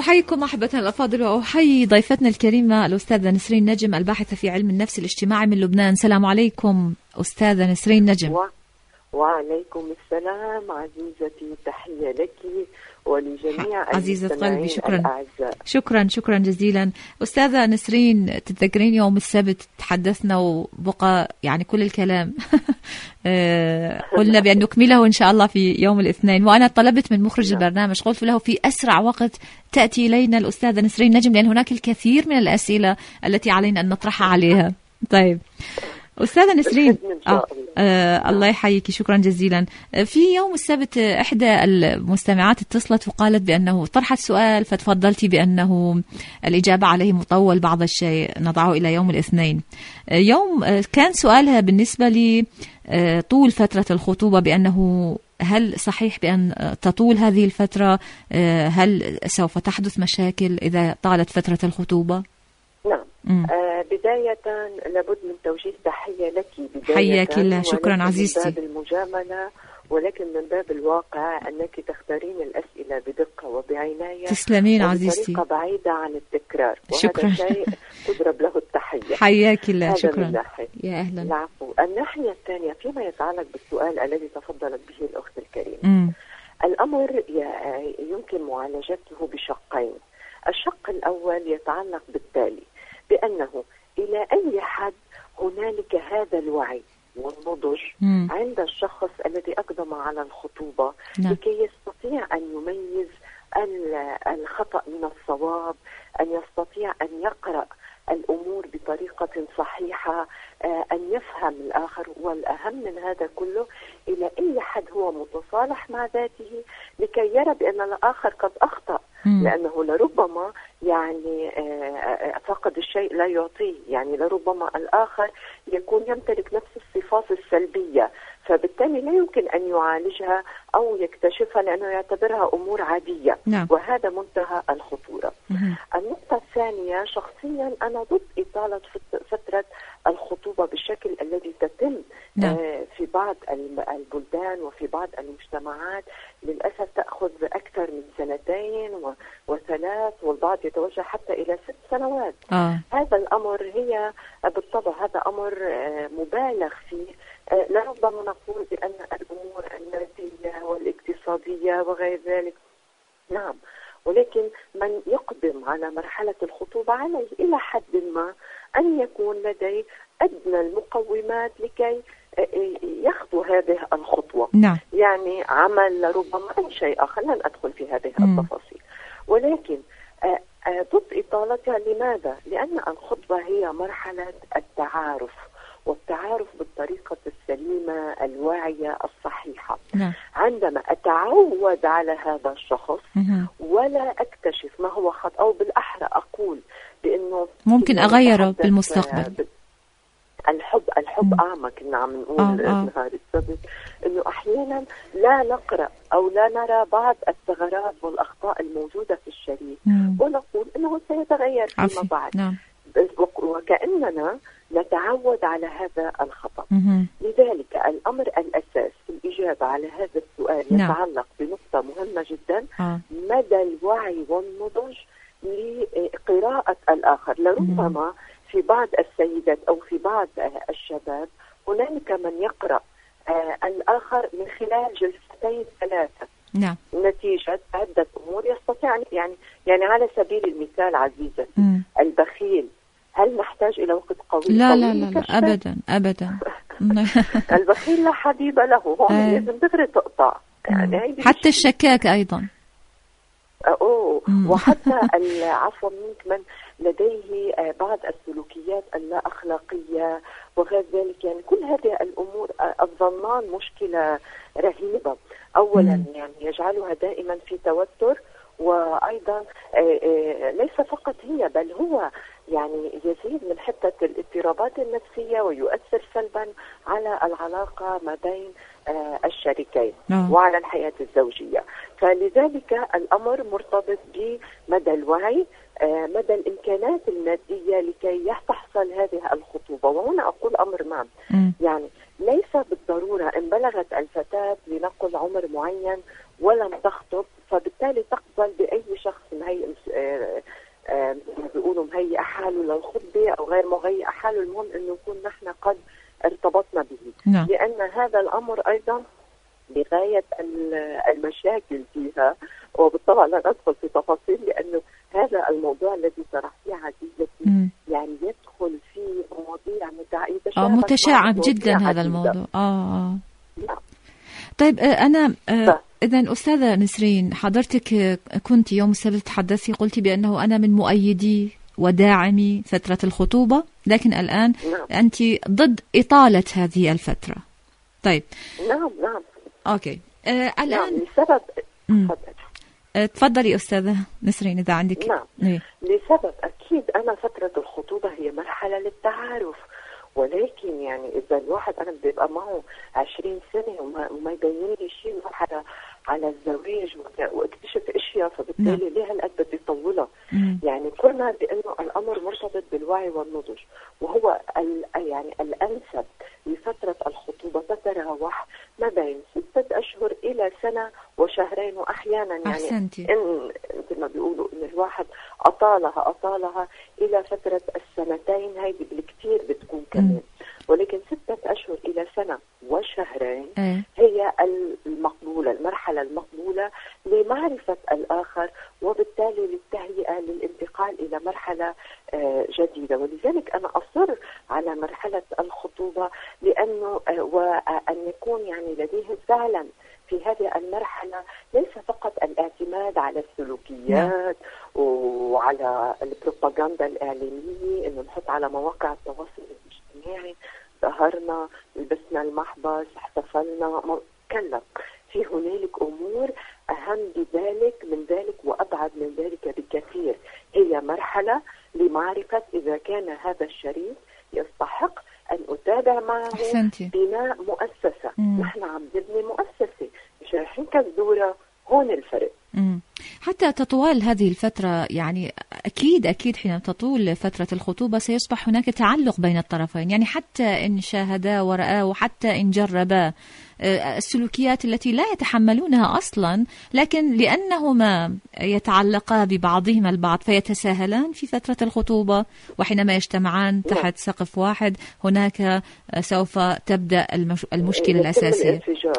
أحييكم أحبتنا الأفاضل، وأحيي ضيفتنا الكريمة الأستاذة نسرين نجم الباحثة في علم النفس الاجتماعي من لبنان. سلام عليكم أستاذة نسرين نجم. وعليكم السلام عزيزتي، تحية لك ولجميع عزيزة قلبي. شكرا الأعزاء. شكرا جزيلا. أستاذة نسرين، تتذكرين يوم السبت تحدثنا وبقى يعني كل الكلام قلنا بأن نكمله إن شاء الله في يوم الاثنين، وأنا طلبت من مخرج البرنامج، قلت له في أسرع وقت تأتي إلينا الأستاذة نسرين نجم، لأن هناك الكثير من الأسئلة التي علينا أن نطرحها عليها. طيب أستاذة نسرين، الله يحييك، شكرا جزيلا. في يوم السبت إحدى المستمعات اتصلت وقالت بأنه طرحت سؤال، فتفضلتي بأنه الإجابة عليه مطول بعض الشيء، نضعه إلى يوم الاثنين. كان سؤالها بالنسبة لي طول فترة الخطوبة، بأنه هل صحيح بأن تطول هذه الفترة؟ هل سوف تحدث مشاكل إذا طالت فترة الخطوبة؟ نعم. بداية لابد من توجيه تحية لك بداية، حياك الله. شكرا عزيزتي. من باب المجاملة ولكن من باب الواقع أنك تختارين الأسئلة بدقة وبعناية. تسلمين عزيزتي. بطريقة بعيدة عن التكرار، شكرا. وهذا شيء تضرب له التحية. حياك الله. شكرا. يا أهلا. العفو. الناحية الثانية فيما يتعلق بالسؤال الذي تفضلت به الأخت الكريمة، الأمر يمكن معالجته بشقين. الشق الأول يتعلق بالتالي، بأنه إلى أي حد هنالك هذا الوعي والنضج عند الشخص الذي أقدم على الخطوبة لكي يستطيع أن يميز الخطأ من الصواب، أن يستطيع أن يقرأ الأمور بطريقة صحيحة، أن يفهم الآخر، والأهم من هذا كله إلى أي حد هو متصالح مع ذاته لكي يرى بأن الآخر قد أخطأ، لأنه لربما يعني فقد الشيء لا يعطيه، يعني لربما الآخر يكون يمتلك نفس الصفات السلبية، فبالتالي لا يمكن أن يعالجها أو يكتشفها لأنه يعتبرها أمور عادية. وهذا منتهى الخطورة. النقطة الثانية، شخصيا أنا ضد إطالة فترة الخطوبة بالشكل الذي تتم في بعض البلدان وفي بعض المجتمعات. للأسف تأخذ أكثر من 2 و3، والبعض يتوجه حتى إلى 6 سنوات. هذا الأمر بالطبع هذا أمر مبالغ فيه. لربما نقول بأن الأمور المادية والاقتصادية وغير ذلك، نعم، ولكن من يقدم على مرحلة الخطوبة عليه إلى حد ما أن يكون لديه أدنى المقومات لكي يخطو هذه الخطوة. يعني عمل ربما أي شيء آخر، لن أدخل في هذه التفاصيل، ولكن ضد إطالتها. لماذا؟ لأن الخطبة هي مرحلة التعارف، والتعارف بالطريقة السليمة الواعية الصحيحة. عندما أتعود على هذا الشخص ولا أكتشف ما هو خطأ، أو بالأحرى أقول بأنه ممكن أغيره بالمستقبل. الحب أعمى كنا عم نقول نهار السبت، إنه أحيانا لا نقرأ أو لا نرى بعض الثغرات والأخطاء الموجودة في الشريك، ونقول إنه سيتغير فيما بعد. وكأننا نتعود على هذا الخطأ. لذلك الأمر الأساس في الإجابة على هذا السؤال يتعلق بنقطة مهمة جدا، مدى الوعي والنضج لقراءة الآخر. لربما في بعض السيدات أو في بعض الشباب هنالك من يقرأ الآخر من خلال 2 3. نتيجة عدة أمور يستطيع، يعني على سبيل المثال عزيزتي، البخيل، هل نحتاج إلى وقت قوي؟ لا أبدا. البخيل لا حبيب له، هو لازم دغري تقطع. يعني حتى الشكاك أيضا. وحتى عفوا منك، من لديه بعض السلوكيات اللا أخلاقية وغير ذلك، يعني كل هذه الأمور الظنان مشكلة رهيبة. أولا يعني يجعلها دائما في توتر، وأيضا ليس فقط هي بل هو يعني يزيد من حتة الاضطرابات النفسية ويؤثر سلبا على العلاقة ما بين الشريكين وعلى الحياة الزوجية. فلذلك الأمر مرتبط بمدى الوعي، مدى الإمكانات المادية لكي تحصل هذه الخطوبة. وهنا أقول أمر مهم، يعني ليس بالضرورة إن بلغت الفتاة لنقل عمر معين ولم تخطب فبالتالي تقبل بأي شخص من هي للخطبة أو غير مهيئ حاله، المهم أنه نكون نحن قد ارتبطنا به. نعم. لأن هذا الأمر أيضا بغاية المشاكل فيها، وبالطبع لا ندخل في تفاصيل لأنه هذا الموضوع الذي طرحتيه عزيزتي يعني يدخل في مواضيع متشعب جدا هذا الموضوع. نعم. طيب أنا إذن أستاذة نسرين، حضرتك كنت يوم السبت تحدثي قلتي بأنه أنا من مؤيدي وداعمي فترة الخطوبة، لكن الآن أنت ضد إطالة هذه الفترة. طيب. نعم. أوكي. الآن نعم. لسبب تفضلي أستاذة نسرين إذا عندك. نعم. لسبب أكيد أنا فترة الخطوبة هي مرحلة للتعارف، ولكن يعني إذا الواحد أنا بيبقى معه 20 سنة وما يبين لي شيء مرحلة على الزواج واكتشف أشياء، فبالتالي ليه هالقد بدي يطولها؟ يعني قلنا بأنه الأمر مرتبط بالوعي والنضج، وهو يعني الأنسب لفترة الخطوبة تتراوح ما بين 6 أشهر إلى سنة وشهرين، وأحيانا يعني إن مثل ما بيقولوا إن الواحد أطالها إلى فترة السنتين، هيدي بالكثير بتكون كمان. ولكن 6 أشهر إلى سنة وشهرين هي المقبولة، المرحلة المقبولة لمعرفة الآخر، وبالتالي للتهيئة للانتقال إلى مرحلة جديدة. ولذلك أنا أصر على مرحلة الخطوبة، لأنه وأن يكون يعني لديه فعلا في هذه المرحلة ليس فقط الاعتماد على السلوكيات وعلى البروباغندا الإعلامية، إنه نحط على مواقع التواصل الاجتماعي ظهرنا، لبسنا المحبس، احتفلنا، كلا، في هنالك أمور أهم من ذلك وأبعد من ذلك بكثير. هي مرحلة لمعرفة إذا كان هذا الشريك يستحق أن أتابع معه بناء مؤسسة. نحن عم نبني مؤسسة، مش رايحين كالدورة. هون الفرق. حتى تطوال هذه الفترة، يعني أكيد حين تطول فترة الخطوبة سيصبح هناك تعلق بين الطرفين، يعني حتى إن شاهدا ورأى وحتى إن جربا السلوكيات التي لا يتحملونها أصلا، لكن لأنهما يتعلقا ببعضهما البعض فيتساهلان في فترة الخطوبة، وحينما يجتمعان تحت سقف واحد هناك سوف تبدأ المشكلة الأساسية.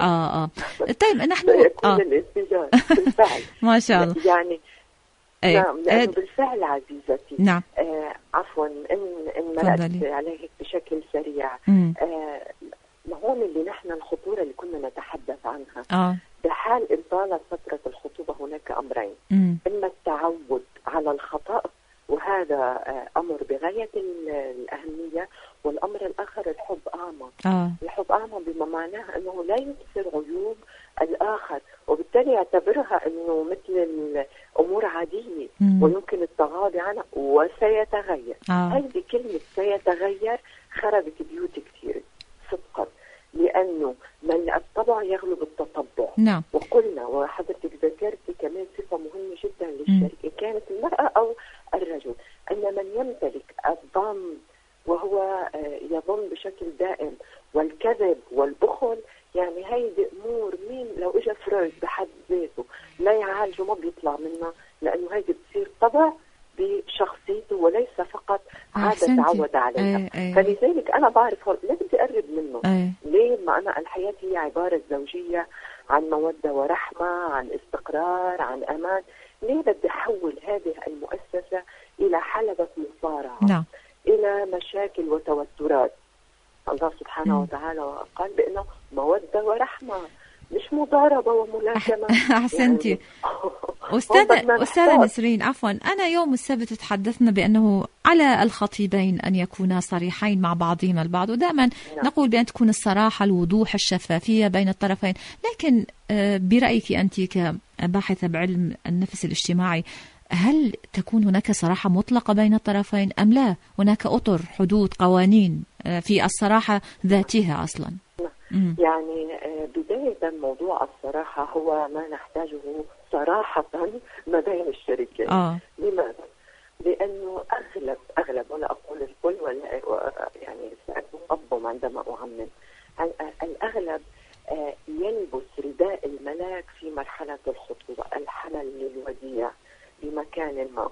طيب نحن ما شاء الله يعني نعم، لأنه بالفعل عزيزتي. نعم. عفوا إن ملأت عليك بشكل سريع. هون اللي نحن الخطورة اللي كنا نتحدث عنها. بحال إن طالت فترة الخطوبة هناك أمرين: إما التعود على الخطأ، وهذا أمر بغاية الأهمية، والأمر الآخر الحب أعمى. الحب أعمى بما معناه أنه لا يبصر عيوب الآخر، وبالتالي يعتبرها أنه مثل الأمور عادية ويمكن التغاضي عنها وسيتغير. هذه كلمة سيتغير خربت بيوت كثير صدقا، لأنه من الطبع يغلب التطبع. نعم. وقلنا وحضرتك ذكرتي كمان صفة مهمة جدا للشريك، كانت المرأة أو الرجل، أن من يمتلك الظن وهو يظن بشكل دائم، والكذب والبخل، يعني هيدي أمور مين لو إجا فرويد بحد ذاته لا يعالجه ما بيطلع منها، لأنه هيدي بتصير طبع بشخصيته وليس فقط عادة تعود عليها. فلذلك أنا بعرف ليه بدي أقرب منه. ليه؟ ما أنا الحياة هي عبارة زوجية عن مودة ورحمة، عن استقرار، عن أمان. ليه بدي أحول هذه المؤسسة إلى حلبة مصارعة؟ نعم. إلى مشاكل وتوترات. الله سبحانه وتعالى قال بأنه مودة ورحمة، مش مضاربة وملاكمة. أحسنتي. يعني أستاذة نسرين، عفوا، أنا يوم السبت تحدثنا بأنه على الخطيبين أن يكونا صريحين مع بعضهما البعض، ودائما نقول بأن تكون الصراحة، الوضوح، الشفافية بين الطرفين. لكن برأيك أنت كباحثة بعلم النفس الاجتماعي، هل تكون هناك صراحة مطلقة بين الطرفين أم لا؟ هناك أطر، حدود، قوانين في الصراحة ذاتها أصلا؟ يعني بداية موضوع الصراحة هو ما نحتاجه صراحة ما بين الشريكين. لماذا؟ لأنه أغلب ولا أقول الكل ولا يعني سأقبم عندما أعمم، الأغلب يلبس رداء الملاك في مرحلة الخطوبة، الحمل للوديع بمكان ما.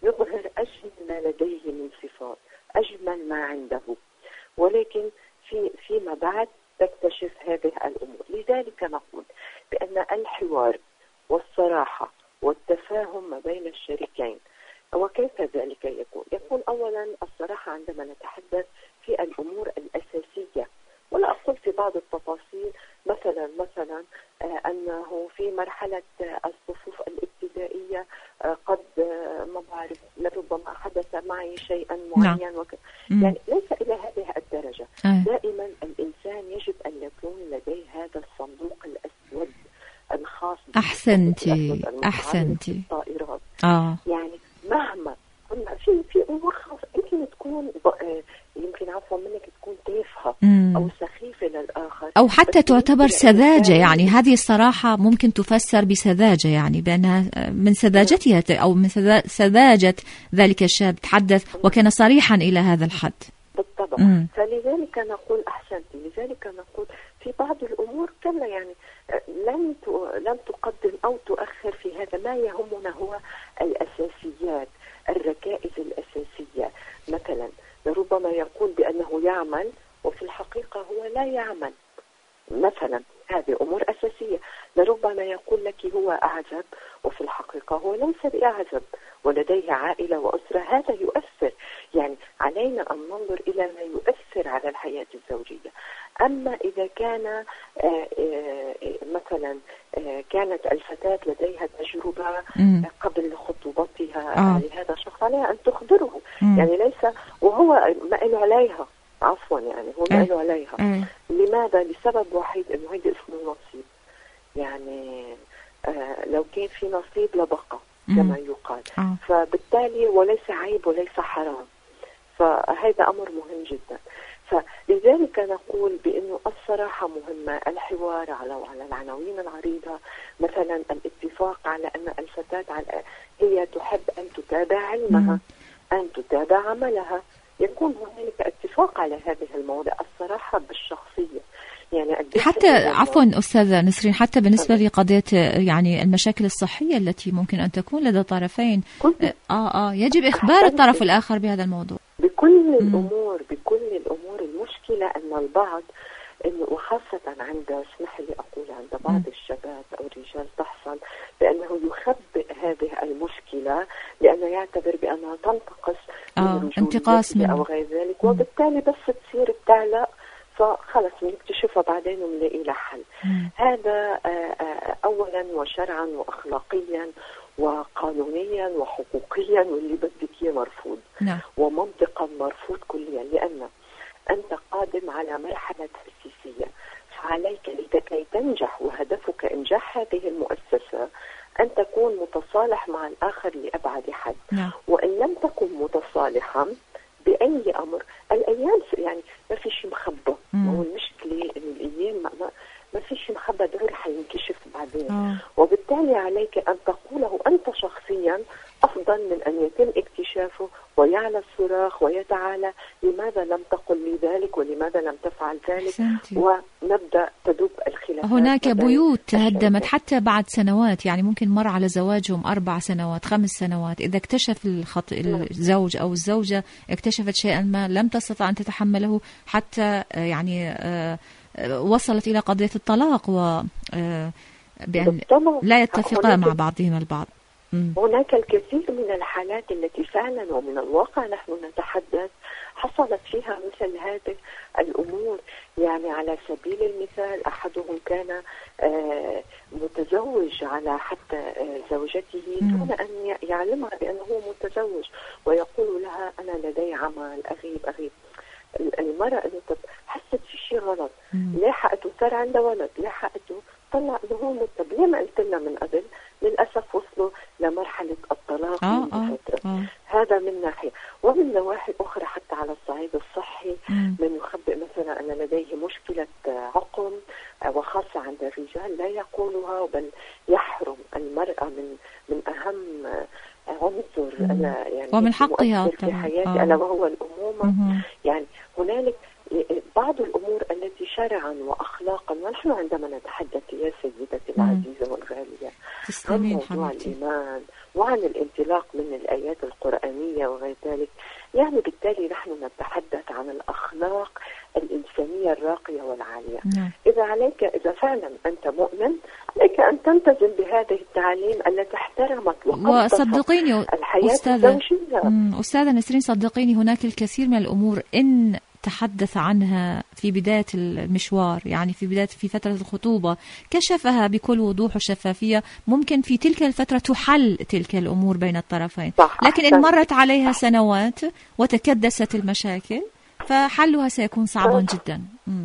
يظهر أجمل ما لديه من صفات، أجمل ما عنده، ولكن فيما بعد تكتشف هذه الأمور. لذلك نقول بأن الحوار والصراحة والتفاهم ما بين الشريكين. وكيف ذلك يكون؟ يكون أولا الصراحة عندما نتحدث في الأمور الأساسية، ولا أقول في بعض التفاصيل، مثلا أنه في مرحلة الصفوف الابتدائية قد ما بعرف لربما حدث معي شيئا معين يعني ليس إلى هذه الدرجة. دائما الإنسان يجب أن يكون لديه هذا الصندوق الأسود الخاص. أحسنتي الطائرات. يعني مهما كنا في أمور خاصة يمكن تكون يمكن عفوا منك تكون تافهة أو سخيفة للآخر، أو حتى تعتبر سذاجة. يعني هذه الصراحة ممكن تفسر بسذاجة، يعني بأنها من سذاجتها أو من سذاجة ذلك الشاب تحدث وكان صريحا إلى هذا الحد. بالطبع. فلذلك نقول أحسنتي، لذلك نقول في بعض الأمور كلا يعني لم تقدم أو تؤخر في هذا. ما يهمنا هو الأساسيات، الركائز الأساسية. مثلا ربما يقول بأنه يعمل وفي الحقيقة هو لا يعمل، مثلا هذه أمور أساسية. لربما يقول لك هو أعزب وفي الحقيقة هو ليس بأعزب ولديه عائلة وأسرة. هذا يؤثر، يعني علينا أن ننظر إلى ما يؤثر على الحياة الزوجية. أما إذا كان مثلا كانت الفتاة لديها تجربة قبل خطوبتها لهذا الشخص، عليها أن تخبره. يعني ليس وهو ما له عليها، عفوا يعني هو ما له عليها. لماذا؟ لسبب وحيد، إنه هيدا اسمه نصيب. يعني لو كان في نصيب لبقى كما يقال. فبالتالي وليس عيب وليس حرام. فهذا أمر مهم جدا. فلذلك نقول بأنه الصراحة مهمة، الحوار على العناوين العريضة. مثلا الاتفاق على أن الفتاة هي تحب أن تتابع علمها، أن تتابع عملها. يكون هنالك اتفاق على هذه المواضيع. الصراحة بالشخصية، يعني حتى عفوا أستاذة نسرين، حتى بالنسبة لقضية يعني المشاكل الصحية التي ممكن أن تكون لدى الطرفين، يجب إخبار الطرف الآخر بهذا الموضوع بكل الأمور. المشكلة أن البعض وخاصة عند، اسمح لي أقول، عند بعض الشباب أو الرجال تحصل بأنه يخبئ هذه المشكلة لأنه يعتبر بأنها تنتقص من انتقاص منه أو غير ذلك، وبالتالي بس تصير بتعلق، فخلص بنكتشفها بعدين ونلاقي لها حل. هذا أولا وشرعا وأخلاقيا وقانونيا وحقوقيا واللي بدك مرفوض. ومنطقا مرفوض كليا، لأن أنت قادم على مرحلة تأسيسية، فعليك لكي تنجح وهدفك إنجاح هذه المؤسسة أن تكون متصالح مع الآخر لأبعد حد. وإن لم تكن متصالحا بأي أمر، الأيام يعني ما في شيء مخبى. هو المشكلة إن الأيام ما في شيء مخبى، دغري حينكشف بعدين. وبالتالي عليك أن تقوله أنت شخصيا أفضل من أن يتم اكتشافه ويعلى الصراخ ويتعالى لماذا لم تقل لي ذلك ولماذا لم تفعل ذلك، ونبدأ تدب الخلافات. هناك بيوت تهدمت حتى بعد سنوات، يعني ممكن مر على زواجهم 4 سنوات 5 سنوات، إذا اكتشف الزوج أو الزوجة اكتشفت شيئا ما لم تستطع أن تتحمله، حتى يعني وصلت إلى قضية الطلاق بأن لا يتفقا مع بعضهما البعض. هناك الكثير من الحالات التي فعلا ومن الواقع نحن نتحدث حصلت فيها مثل هذه الأمور. يعني على سبيل المثال أحدهم كان متزوج على حتى زوجته دون أن يعلمها بأنه متزوج، ويقول لها أنا لدي عمل أغيب. المرأة حست في شيء غلط، لاحقته صار عندها ولد، لاحقته طلع له هو متزوج. ليه ما قلت لنا من قبل؟ للأسف وصلوا لمرحلة الطلاق من فترة. هذا من ناحية. ومن نواحي أخرى حتى على الصعيد الصحي، من يخبئ مثلا أن لديه مشكلة عقم، وخاصة عند الرجال لا يقولها، بل يحرم المرأة من أهم عنصر يعني ومن حقها في حياتي ألا وهو الأمومة. يعني هنالك بعض الأمور التي شرعا وأخلاقا، ونحن عندما نتحدث يا سيدتي العزيزة والغالية عن موضوع الإيمان وعن الانطلاق من الآيات القرآنية وغير ذلك. يعني بالتالي نحن نتحدث عن الأخلاق الإنسانية الراقية والعالية. إذا فعلا أنت مؤمن عليك أن تلتزم بهذه التعاليم التي احترمت وصدقيني الحياة الزوجية. أستاذة نسرين، صدقيني هناك الكثير من الأمور إن تحدث عنها في بداية المشوار، يعني في فترة الخطوبة كشفها بكل وضوح وشفافية، ممكن في تلك الفترة تحل تلك الأمور بين الطرفين. لكن إن مرت عليها سنوات وتكدست المشاكل فحلها سيكون صعبا جدا.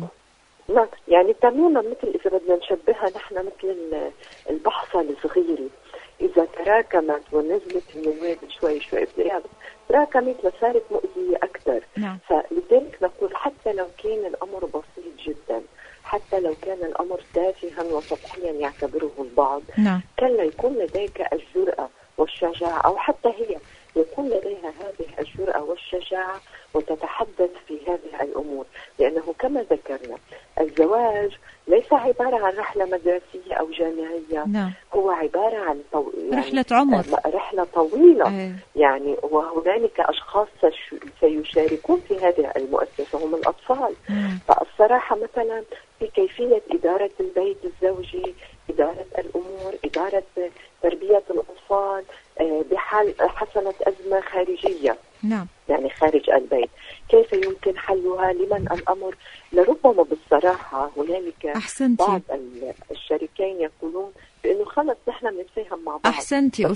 يعني تماما مثل إذا بدنا نشبهها نحن مثل البحصة الصغيرة، إذا تراكمت ونزلت النواب شوي شوي تراكمت وصارت مؤذية أكثر. فلذلك نقول حتى لو كان الأمر بسيط جدا، حتى لو كان الأمر تافها وسطحيا يعتبره البعض، كان يكون لديك الجرأة والشجاعة، أو حتى هي يكون لديها هذه الجرأة والشجاعة وتتحدث في هذه الأمور. لأنه كما ذكرنا الزواج ليس عبارة عن رحلة مدرسية أو جامعية، هو عبارة عن رحلة عمر، رحلة طويلة. يعني وهنالك أشخاص سيشاركون في هذه المؤسسة هم الأطفال. فالصراحة مثلا في كيفية إدارة البيت الزوجي، إدارة الأمور، إدارة تربية الأطفال بحال حصلت أزمة خارجية يعني خارج البيت، كيف يمكن حلها؟ لمن الأمر؟ لربما بالصراحة هنالك بعض الشريكين يقولون بأنه خلص نحن بنتفاهم مع بعض. أحسنتي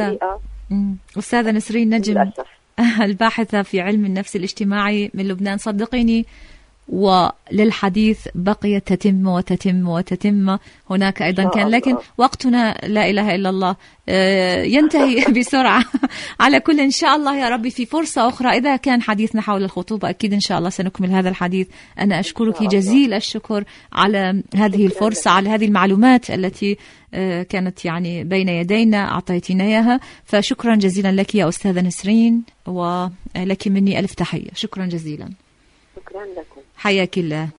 أستاذة نسرين نجم الباحثة في علم النفس الاجتماعي من لبنان. صدقيني وللحديث بقي تتم وتتم وتتم، هناك أيضا كان، لكن وقتنا لا إله إلا الله ينتهي بسرعة. على كل إن شاء الله يا ربي في فرصة أخرى إذا كان حديثنا حول الخطوبة أكيد إن شاء الله سنكمل هذا الحديث. أنا أشكرك جزيل الشكر على هذه الفرصة، على هذه المعلومات التي كانت يعني بين يدينا أعطيتنا إياها، فشكرا جزيلا لك يا أستاذة نسرين، ولك مني ألف تحية. شكرا جزيلا. شكرا لكم. حياك الله.